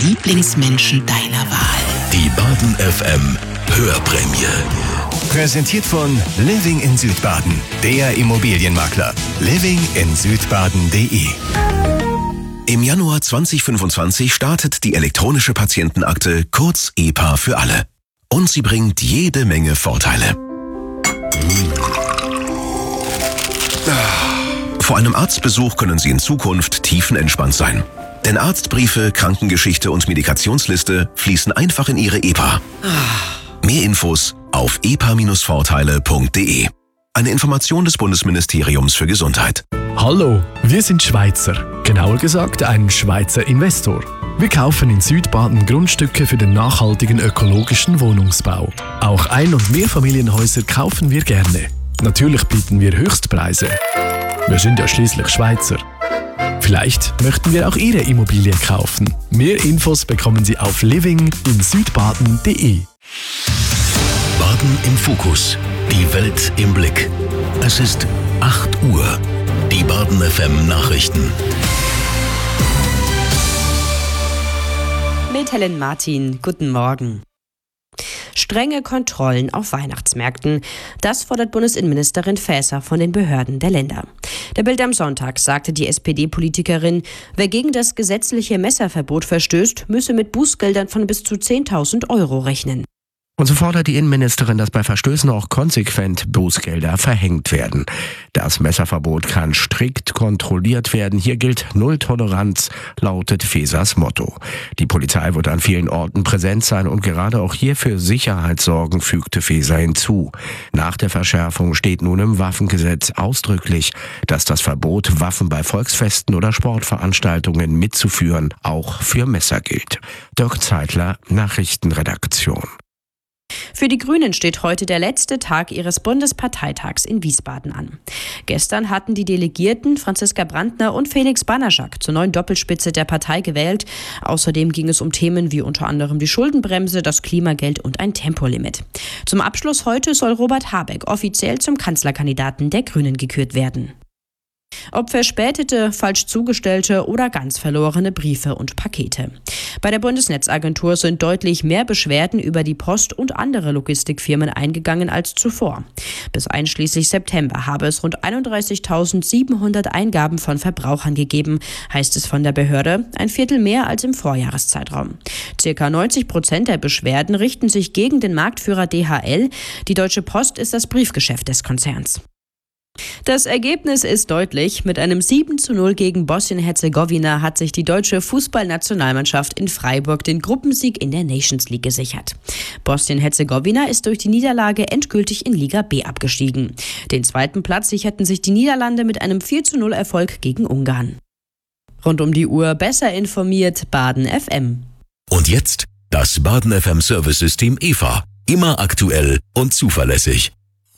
Lieblingsmenschen deiner Wahl. Die Baden FM Hörprämie. Präsentiert von Living in Südbaden, der Immobilienmakler. livinginsüdbaden.de. Im Januar 2025 startet die elektronische Patientenakte, kurz EPA für alle. Und sie bringt jede Menge Vorteile. Vor einem Arztbesuch können Sie in Zukunft tiefenentspannt sein. Denn Arztbriefe, Krankengeschichte und Medikationsliste fließen einfach in Ihre EPA. Mehr Infos auf epa-vorteile.de. Eine Information des Bundesministeriums für Gesundheit. Hallo, wir sind Schweizer. Genauer gesagt ein Schweizer Investor. Wir kaufen in Südbaden Grundstücke für den nachhaltigen ökologischen Wohnungsbau. Auch Ein- und Mehrfamilienhäuser kaufen wir gerne. Natürlich bieten wir Höchstpreise. Wir sind ja schließlich Schweizer. Vielleicht möchten wir auch Ihre Immobilie kaufen. Mehr Infos bekommen Sie auf livinginsüdbaden.de. Baden im Fokus. Die Welt im Blick. Es ist 8 Uhr. Die Baden FM Nachrichten. Mit Helen Martin, guten Morgen. Strenge Kontrollen auf Weihnachtsmärkten. Das fordert Bundesinnenministerin Faeser von den Behörden der Länder. Der Bild am Sonntag sagte die SPD-Politikerin, wer gegen das gesetzliche Messerverbot verstößt, müsse mit Bußgeldern von bis zu 10.000 Euro rechnen. Und so fordert die Innenministerin, dass bei Verstößen auch konsequent Bußgelder verhängt werden. Das Messerverbot kann strikt kontrolliert werden. Hier gilt Null-Toleranz, lautet Faesers Motto. Die Polizei wird an vielen Orten präsent sein und gerade auch hier für Sicherheit sorgen, fügte Faeser hinzu. Nach der Verschärfung steht nun im Waffengesetz ausdrücklich, dass das Verbot, Waffen bei Volksfesten oder Sportveranstaltungen mitzuführen, auch für Messer gilt. Dirk Zeitler, Nachrichtenredaktion. Für die Grünen steht heute der letzte Tag ihres Bundesparteitags in Wiesbaden an. Gestern hatten die Delegierten Franziska Brandner und Felix Banaschak zur neuen Doppelspitze der Partei gewählt. Außerdem ging es um Themen wie unter anderem die Schuldenbremse, das Klimageld und ein Tempolimit. Zum Abschluss heute soll Robert Habeck offiziell zum Kanzlerkandidaten der Grünen gekürt werden. Ob verspätete, falsch zugestellte oder ganz verlorene Briefe und Pakete. Bei der Bundesnetzagentur sind deutlich mehr Beschwerden über die Post und andere Logistikfirmen eingegangen als zuvor. Bis einschließlich September habe es rund 31.700 Eingaben von Verbrauchern gegeben, heißt es von der Behörde, ein Viertel mehr als im Vorjahreszeitraum. Circa 90% der Beschwerden richten sich gegen den Marktführer DHL. Die Deutsche Post ist das Briefgeschäft des Konzerns. Das Ergebnis ist deutlich. Mit einem 7:0 gegen Bosnien-Herzegowina hat sich die deutsche Fußballnationalmannschaft in Freiburg den Gruppensieg in der Nations League gesichert. Bosnien-Herzegowina ist durch die Niederlage endgültig in Liga B abgestiegen. Den zweiten Platz sicherten sich die Niederlande mit einem 4:0 Erfolg gegen Ungarn. Rund um die Uhr besser informiert Baden FM. Und jetzt das Baden FM Service-System EVA. Immer aktuell und zuverlässig.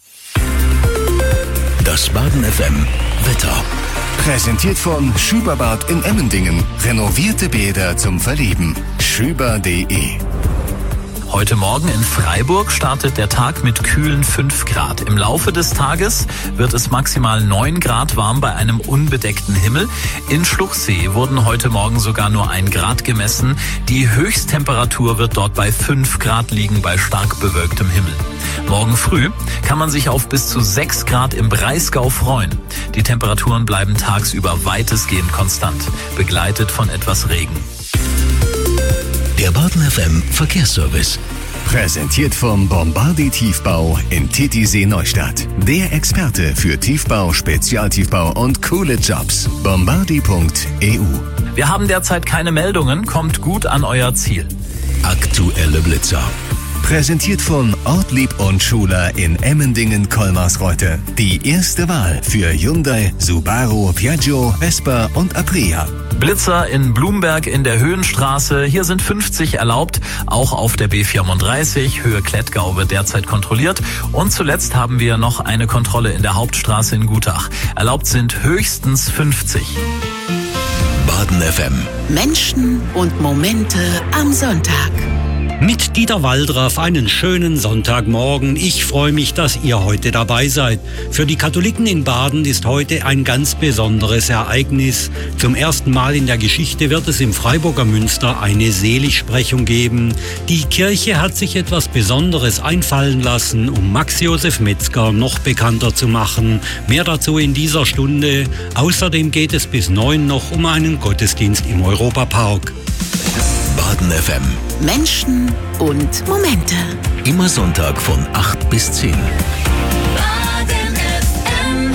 Das Baden FM Wetter. Präsentiert von Schüberbad in Emmendingen. Renovierte Bäder zum Verleben. Schüber.de. Heute Morgen in Freiburg startet der Tag mit kühlen 5 Grad. Im Laufe des Tages wird es maximal 9 Grad warm bei einem unbedeckten Himmel. In Schluchsee wurden heute Morgen sogar nur 1 Grad gemessen. Die Höchsttemperatur wird dort bei 5 Grad liegen bei stark bewölktem Himmel. Morgen früh kann man sich auf bis zu 6 Grad im Breisgau freuen. Die Temperaturen bleiben tagsüber weitestgehend konstant, begleitet von etwas Regen. Der Baden FM Verkehrsservice. Präsentiert vom Bombardi Tiefbau in Titisee Neustadt. Der Experte für Tiefbau, Spezialtiefbau und coole Jobs. Bombardi.eu. Wir haben derzeit keine Meldungen, kommt gut an euer Ziel. Aktuelle Blitzer. Präsentiert von Ortlieb und Schuler in Emmendingen-Kolmarsreute. Die erste Wahl für Hyundai, Subaru, Piaggio, Vespa und Aprilia. Blitzer in Blumberg in der Höhenstraße. Hier sind 50 erlaubt. Auch auf der B34 Höhe Klettgau wird derzeit kontrolliert. Und zuletzt haben wir noch eine Kontrolle in der Hauptstraße in Gutach. Erlaubt sind höchstens 50. Baden FM. Menschen und Momente am Sonntag. Mit Dieter Waldraff einen schönen Sonntagmorgen. Ich freue mich, dass ihr heute dabei seid. Für die Katholiken in Baden ist heute ein ganz besonderes Ereignis. Zum ersten Mal in der Geschichte wird es im Freiburger Münster eine Seligsprechung geben. Die Kirche hat sich etwas Besonderes einfallen lassen, um Max Josef Metzger noch bekannter zu machen. Mehr dazu in dieser Stunde. Außerdem geht es bis 9 noch um einen Gottesdienst im Europapark. Baden FM. Menschen und Momente. Immer Sonntag von 8 bis 10. Baden FM.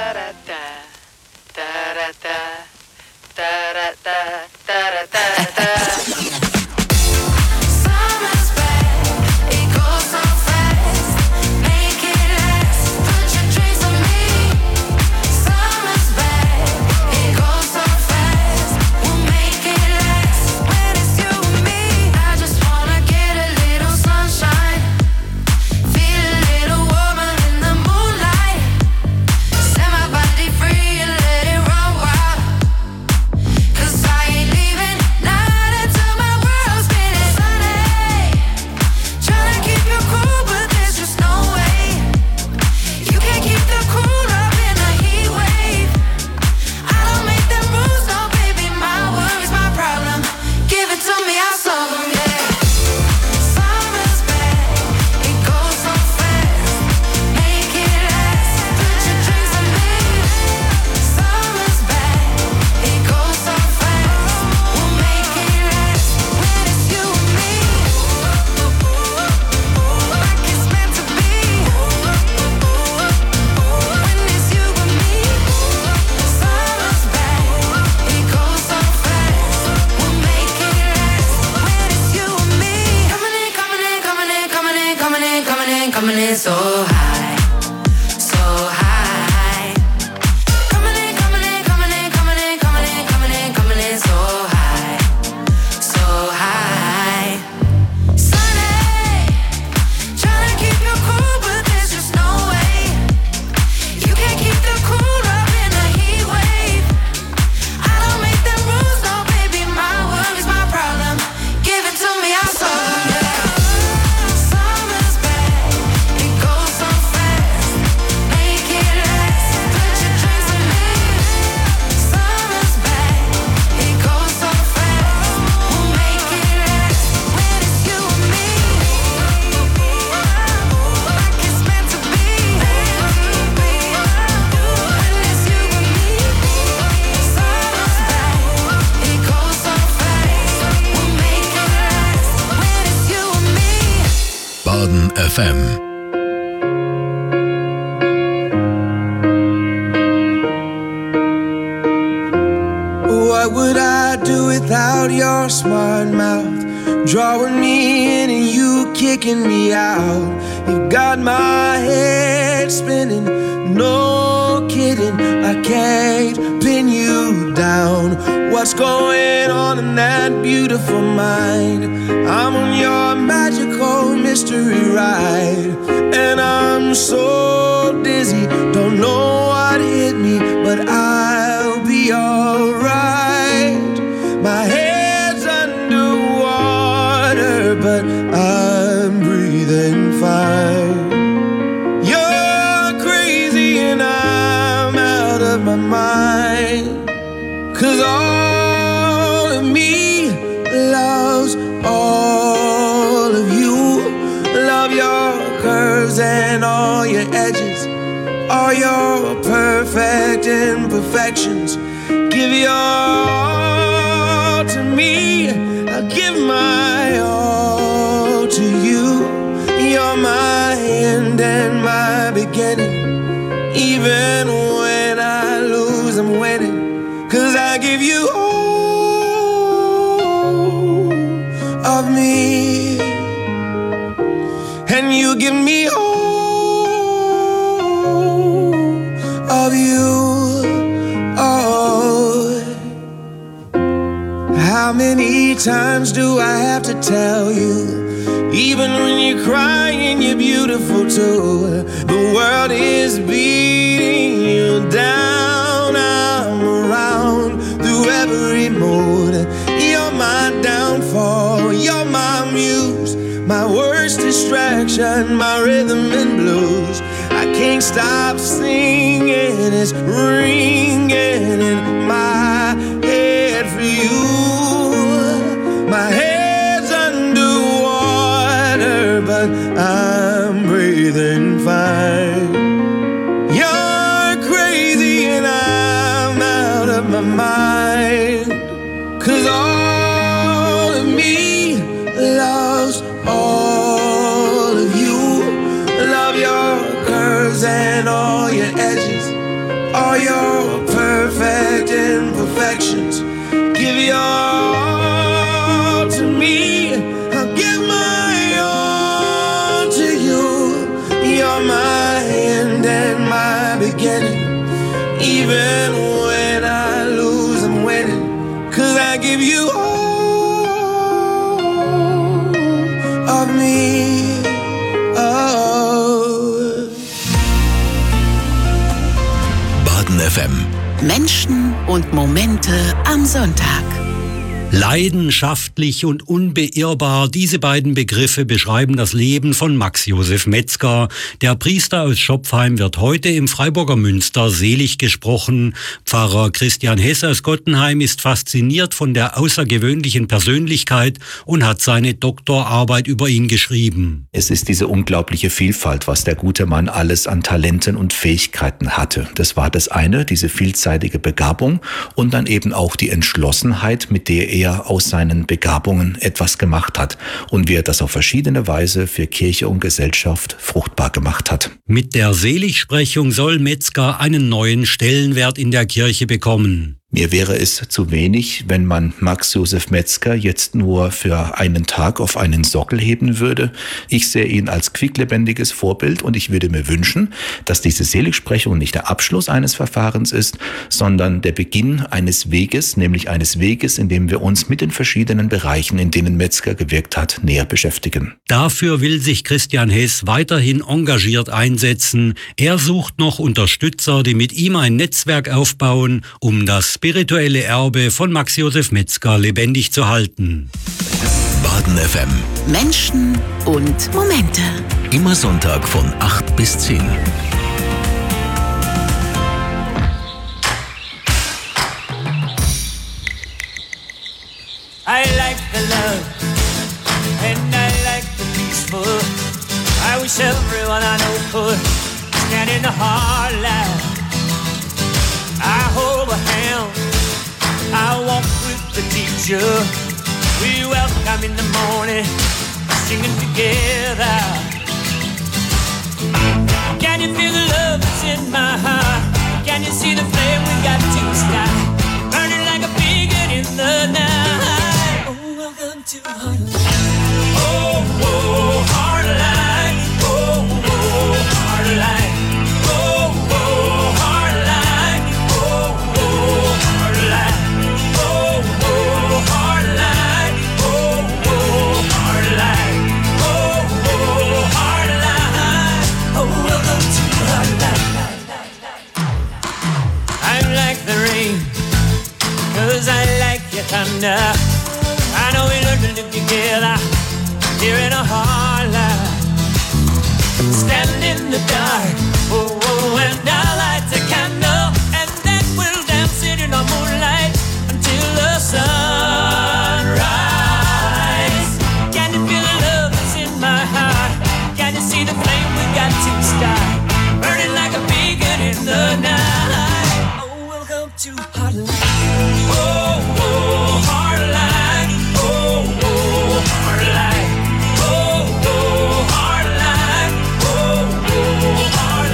Baden FM. What would I do without your smart mouth? Drawing me in and you kicking me out. You got my head spinning, no kidding. I can't pin you down. What's going on in that beautiful mind? I'm on your magical mystery ride, and I'm so dizzy, don't know what hit me, but I'll be alright. My head's underwater, but I'm breathing fine. You're crazy and I'm out of my mind, 'cause all of me loves all of you. Love your curves and all your edges, all your perfect imperfections. Give your all to me, I'll give my all to you. You're my end and my beginning. Even when I lose, I'm winning, 'cause I give you all of me, and you give me all of you. Oh, how many times do I have to tell you? Even when you're crying, you're beautiful too. The world is beating you down. I'm around through every mood. You're my downfall, you're my muse. my worst distraction, my rhythm and blues. I can't stop singing, it's ringing in my head for you. My head's underwater, but I'm breathing fine. You're crazy and I'm out of my mind. 'Cause all of me loves all of you. Love your curves and all your edges, all your perfect imperfections. Give your all to me, I'll give my all to you. You're my end and my beginning. Even when I lose, I'm winning. 'Cause I give you all of me. Oh. Baden FM. Menschen und Momente am Sonntag. Leidenschaftlich und unbeirrbar, diese beiden Begriffe beschreiben das Leben von Max Josef Metzger. Der Priester aus Schopfheim wird heute im Freiburger Münster selig gesprochen. Pfarrer Christian Hess aus Gottenheim ist fasziniert von der außergewöhnlichen Persönlichkeit und hat seine Doktorarbeit über ihn geschrieben. Es ist diese unglaubliche Vielfalt, was der gute Mann alles an Talenten und Fähigkeiten hatte. Das war das eine, diese vielseitige Begabung und dann eben auch die Entschlossenheit, mit der er aus seinen Begabungen etwas gemacht hat und wie er das auf verschiedene Weise für Kirche und Gesellschaft fruchtbar gemacht hat. Mit der Seligsprechung soll Metzger einen neuen Stellenwert in der Kirche bekommen. Mir wäre es zu wenig, wenn man Max Josef Metzger jetzt nur für einen Tag auf einen Sockel heben würde. Ich sehe ihn als quicklebendiges Vorbild und ich würde mir wünschen, dass diese Seligsprechung nicht der Abschluss eines Verfahrens ist, sondern der Beginn eines Weges, nämlich eines Weges, in dem wir uns mit den verschiedenen Bereichen, in denen Metzger gewirkt hat, näher beschäftigen. Dafür will sich Christian Hess weiterhin engagiert einsetzen. Er sucht noch Unterstützer, die mit ihm ein Netzwerk aufbauen, um das spirituelle Erbe von Max Josef Metzger lebendig zu halten. Baden FM. Menschen und Momente. Immer Sonntag von 8 bis 10. I like the love and I like the peaceful. I wish everyone I know could stand in the hard light. I hold a hand, I walk with the teacher. We welcome in the morning, singing together. Can you feel the love that's in my heart? Can you see the flame we got to the sky? Burning like a beacon in the night. Oh, welcome to Heartline. Oh, oh, Heartline. Oh, oh, Heartline. Oh, oh, Heartline. Oh, oh, Heartline. Oh, oh, Heartline. Oh, oh, Heartline. Oh, oh, Heartline. Oh, welcome to Heartline. I'm like the rain, 'cause I like your thunder. I know we learned to live together here in a hard life. Stand in the dark, oh, oh, and I'll light a candle, and then we'll dance it in the moonlight until the sunrise. Can you feel the love that's in my heart? Can you see the flame we got to start? Burning like a beacon in the night. Oh, welcome to Heartline. Oh, oh, Heartline. Oh, oh, Heartline. Oh, oh, Heartline. Oh, oh, Heartline.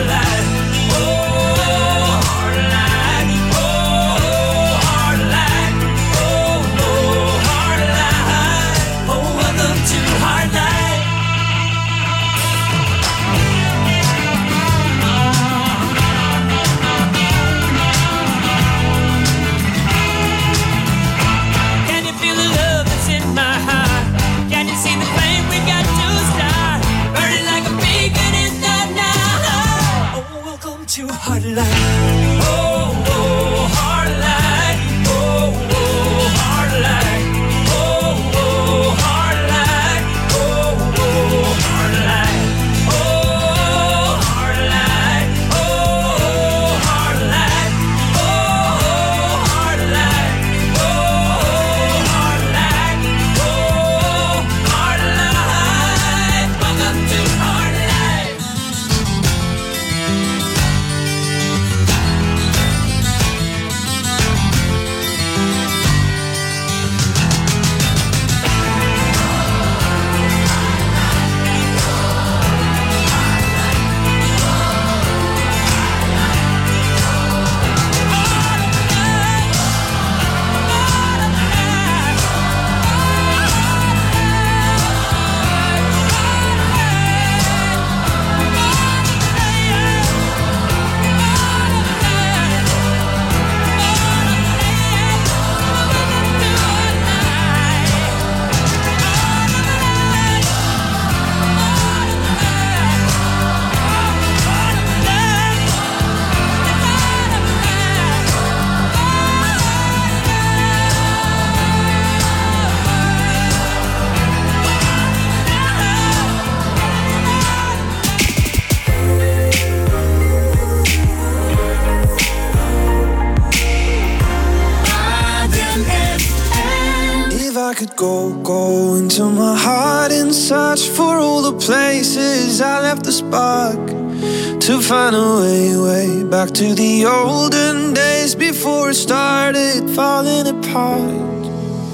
could go into my heart and search for all the places I left the spark, to find a way back to the olden days before it started falling apart.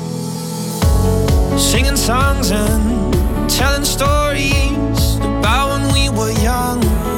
Singing songs and telling stories about when we were young,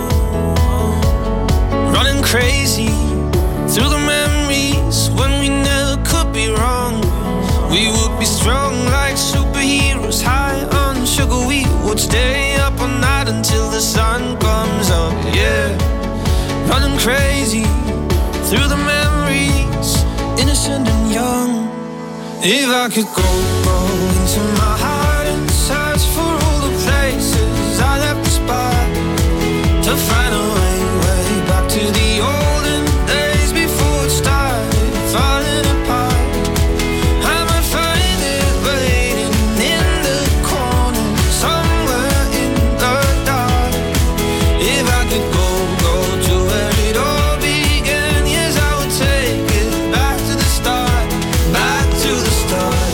running crazy through the memories when we never could be wrong. We would be strong like superheroes, high on sugar. We would stay up all night until the sun comes up, yeah. Running crazy through the memories, innocent and young. If I could go into my heart and search for all the places I left the spot, to find a way back to the olden days before it started falling apart. I might find it waiting in the corner, somewhere in the dark. If I could go to where it all began, yes, I would take it back to the start, back to the start.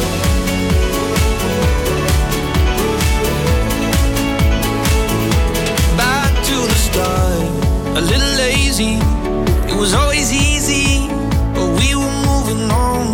Back to the start. A little lazy, it was always easy, but we were moving on.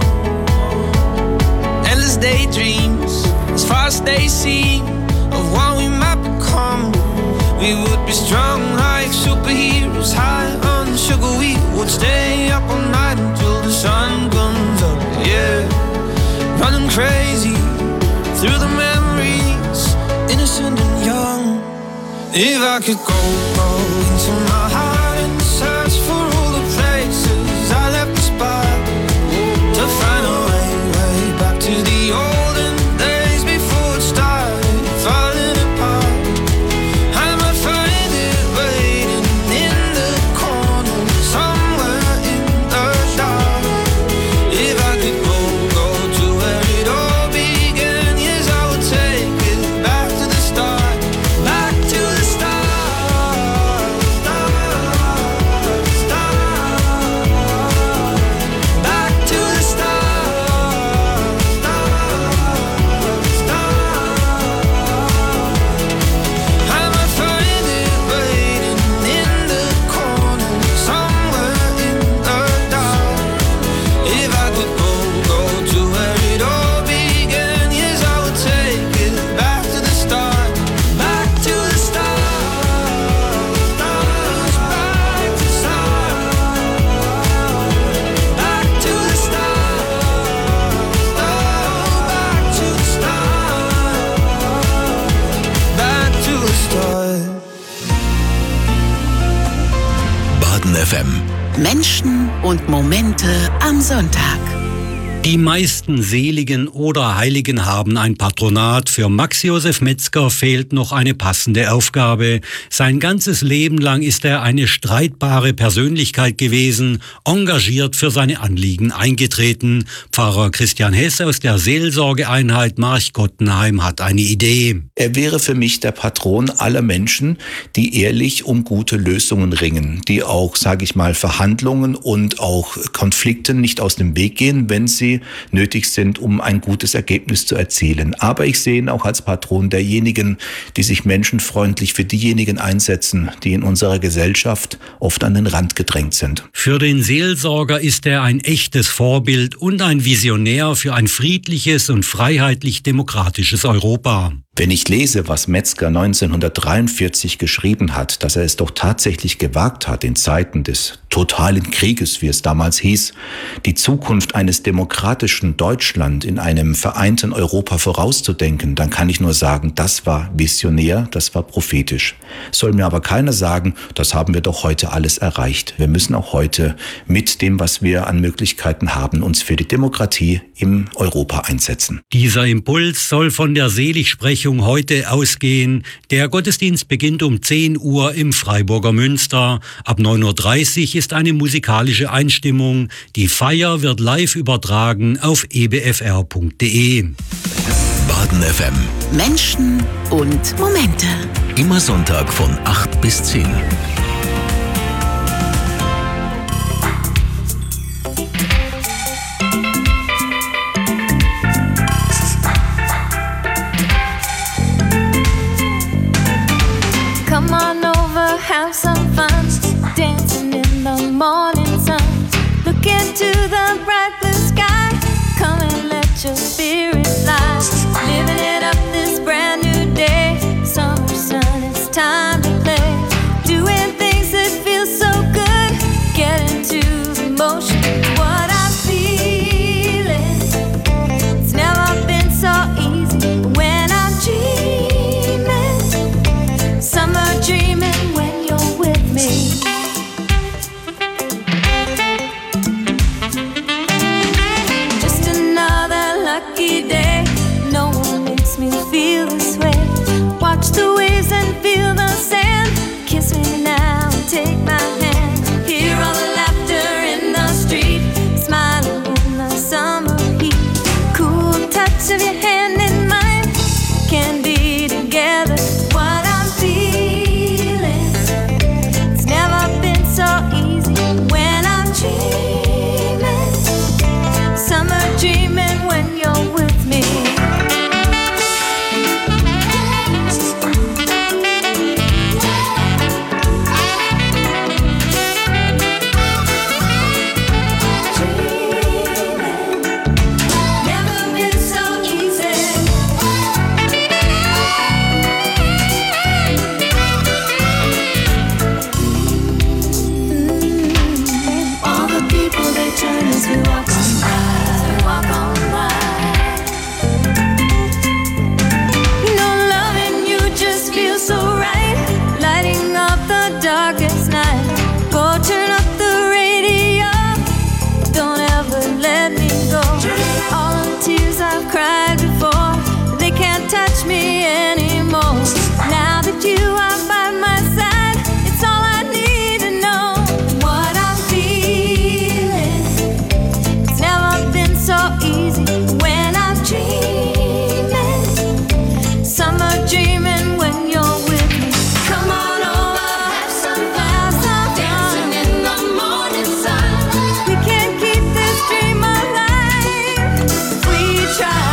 Endless daydreams, as far as they seem, of what we might become. We would be strong like superheroes, high on sugar. We would stay up all night until the sun comes up, yeah. Running crazy through the memories, innocent and young. If I could go into my heart and search for all the places I left the spot, to find a way back to the olden days before it started falling apart. I might find it waiting in the corner, somewhere in the dark. If I could go to where it all began, yes, I would take it back to the start, back to the start. Baden FM. Menschen und Momente am Sonntag. Die meisten Seligen oder Heiligen haben ein Patronat. Für Max Josef Metzger fehlt noch eine passende Aufgabe. Sein ganzes Leben lang ist er eine streitbare Persönlichkeit gewesen, engagiert für seine Anliegen eingetreten. Pfarrer Christian Hess aus der Seelsorgeeinheit Marchgottenheim hat eine Idee. Er wäre für mich der Patron aller Menschen, die ehrlich um gute Lösungen ringen, die auch, sage ich mal, Verhandlungen und auch Konflikten nicht aus dem Weg gehen, wenn sie nötig sind, um ein gutes Ergebnis zu erzielen. Aber ich sehe ihn auch als Patron derjenigen, die sich menschenfreundlich für diejenigen einsetzen, die in unserer Gesellschaft oft an den Rand gedrängt sind. Für den Seelsorger ist er ein echtes Vorbild und ein Visionär für ein friedliches und freiheitlich-demokratisches Europa. Wenn ich lese, was Metzger 1943 geschrieben hat, dass er es doch tatsächlich gewagt hat, in Zeiten des totalen Krieges, wie es damals hieß, die Zukunft eines demokratischen Deutschland in einem vereinten Europa vorauszudenken, dann kann ich nur sagen, das war visionär, das war prophetisch. Soll mir aber keiner sagen, das haben wir doch heute alles erreicht. Wir müssen auch heute mit dem, was wir an Möglichkeiten haben, uns für die Demokratie im Europa einsetzen. Dieser Impuls soll von der Seligsprechung heute ausgehen. Der Gottesdienst beginnt um 10 Uhr im Freiburger Münster. Ab 9.30 Uhr ist eine musikalische Einstimmung. Die Feier wird live übertragen auf ebfr.de. Baden FM. Menschen und Momente. Immer Sonntag von 8 bis 10. Watch the waves and feel the sand. Kiss me now and take my hand. Hear all the laughter in the street, smiling in the summer heat. Cool touch of your hand in mine, can be together. What I'm feeling, it's never been so easy when I'm dreaming. Summer dreaming when you're with me. Touch me anymore. Now that you are by my side, it's all I need to know. What I'm feeling, it's never been so easy when I'm dreaming. Summer dreaming when you're with me. Come on over, have some fun, dancing in the morning sun. We can't keep this dream alive if we try.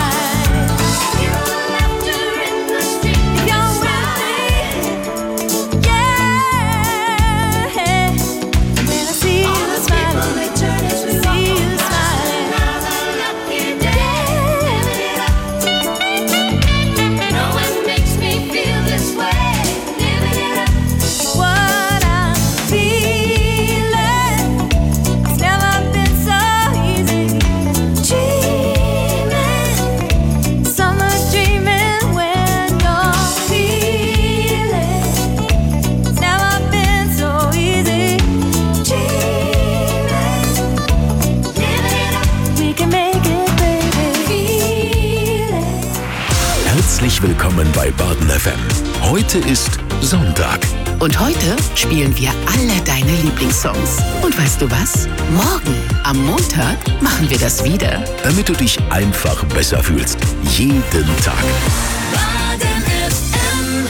Herzlich willkommen bei Baden FM. Heute ist Sonntag. Und heute spielen wir alle deine Lieblingssongs. Und weißt du was? Morgen, am Montag, machen wir das wieder. Damit du dich einfach besser fühlst. Jeden Tag. Baden FM.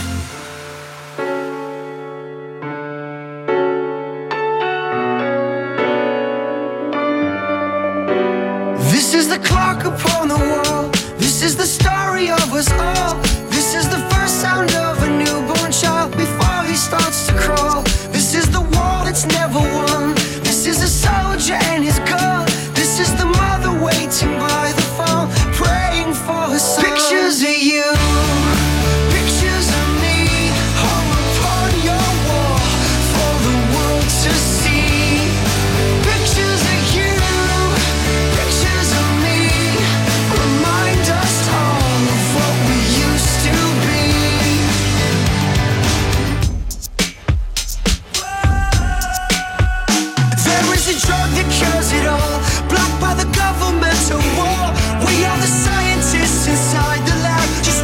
This is the clock upon the wall. This is the story of us all. This is the first sound of a newborn child before he starts to crawl. This is the war that's never won. This is a soldier and his gun. This is the mother waiting by the phone, praying for her son. Pictures of you, pictures of me, hung upon your wall for the world to see. Pictures of you, pictures of me, remind us all of what we used to be. There is a drug that cures it all, blocked by the governmental war. We are the scientists inside the lab, just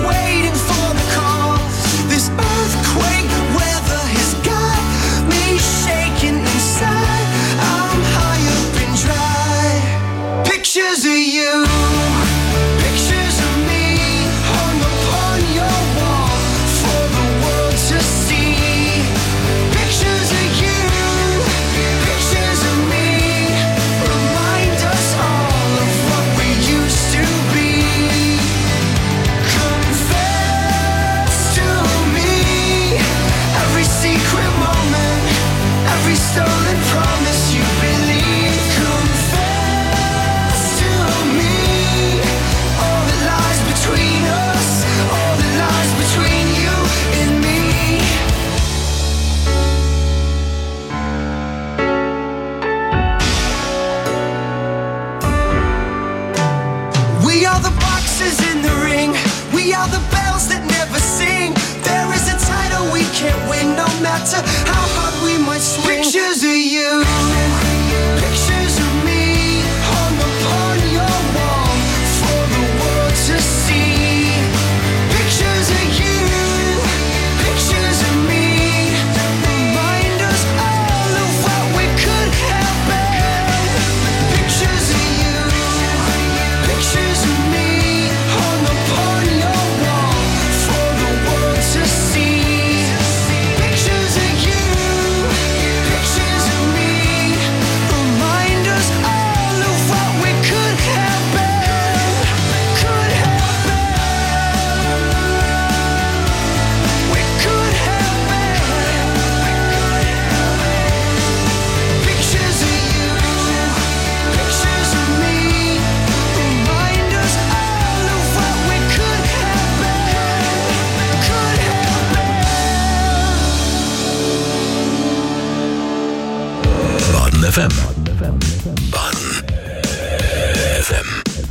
FM. Baden FM.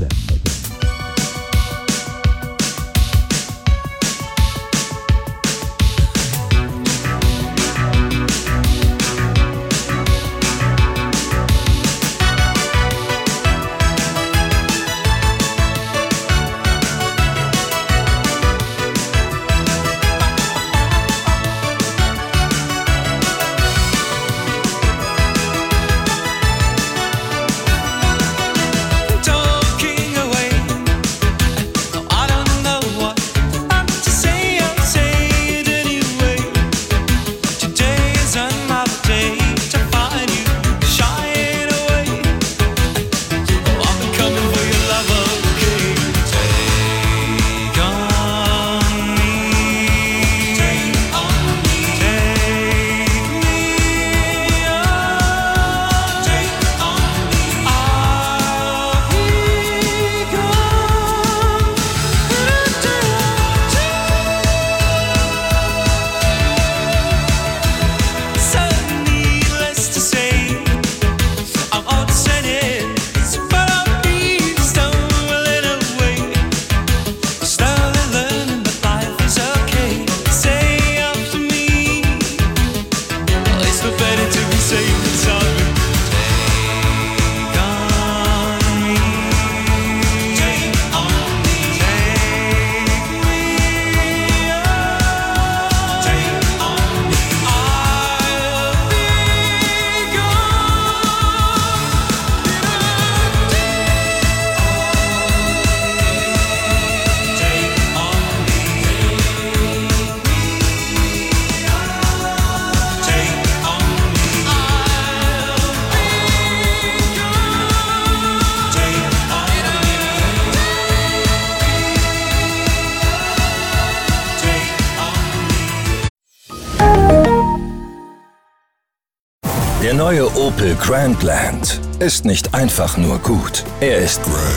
Der neue Opel Grandland ist nicht einfach nur gut. Er ist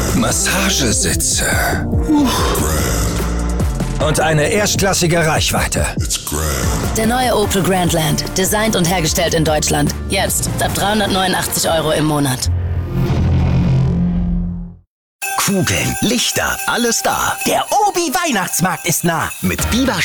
Massagesitze und eine erstklassige Reichweite. Der neue Opel Grandland, designt und hergestellt in Deutschland. Jetzt ab 389 € im Monat. Kugeln, Lichter, alles da. Der Obi-Weihnachtsmarkt ist nah. Mit Biber